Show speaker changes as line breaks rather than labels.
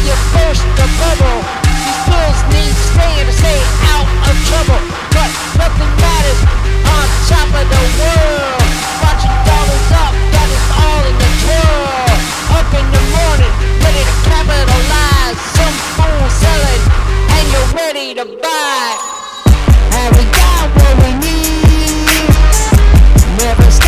you burst the bubble. These fools need staying to stay out of trouble. But nothing matters on top of the world. Watching dollars up, that is all in the twirl. Up in the morning, ready to capitalize. Some fool selling, and you're ready to buy. And we got what we need. Never